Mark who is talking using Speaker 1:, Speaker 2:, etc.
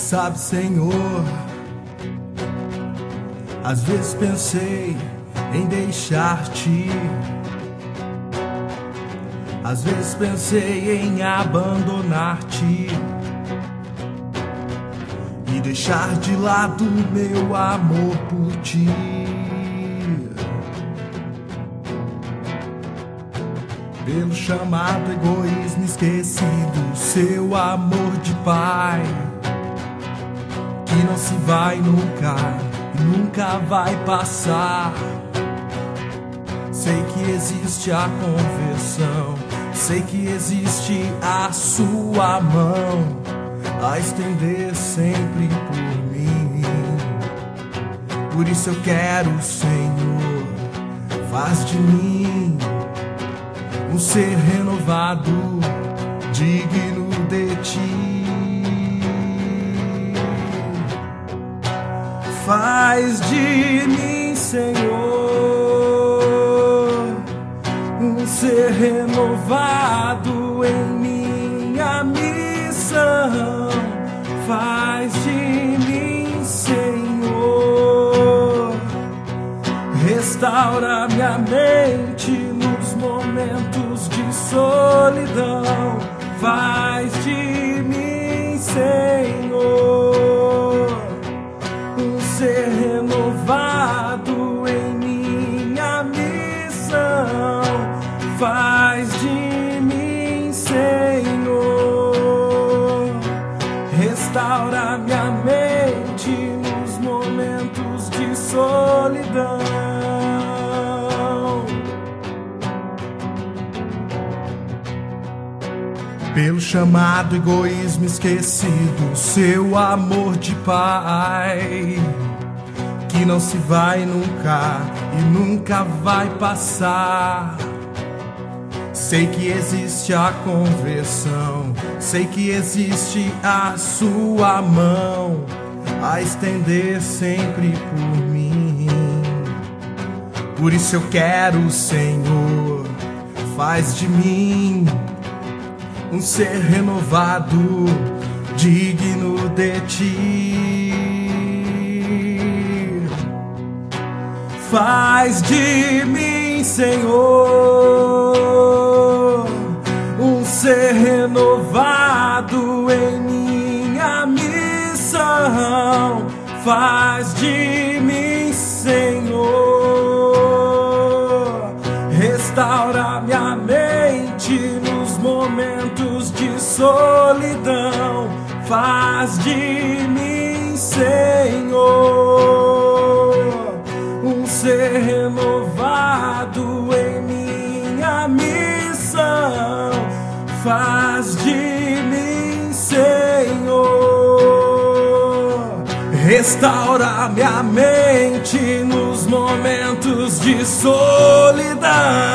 Speaker 1: Sabe, Senhor, às vezes pensei em deixar-te ir. Às vezes pensei em abandonar-te e deixar de lado meu amor por ti. Pelo chamado egoísmo esqueci do seu amor de pai, que não se vai nunca e nunca vai passar. Sei que existe a conversão, sei que existe a sua mão a estender sempre por mim. Por isso eu quero, Senhor, faz de mim um ser renovado, digno de ti. Faz de mim, Senhor, um ser renovado em minha missão. Faz de mim, Senhor, restaura minha mente nos momentos de solidão. Faz de mim, Senhor, um ser renovado em minha missão. Faz de mim, Senhor, restaura minha mente nos momentos de solidão. Pelo chamado egoísmo esqueci do seu amor de pai, que não se vai nunca e nunca vai passar. Sei que existe a conversão, sei que existe a sua mão a estender sempre por mim. Por isso eu quero, Senhor, faz de mim um ser renovado, digno de ti. Faz de mim, Senhor, um ser renovado em minha missão. Faz de mim, Senhor, restaura minha mente nos momentos de solidão. Faz de mim, Senhor, um ser renovado em minha missão. Faz de mim, Senhor, restaura minha mente nos momentos de solidão.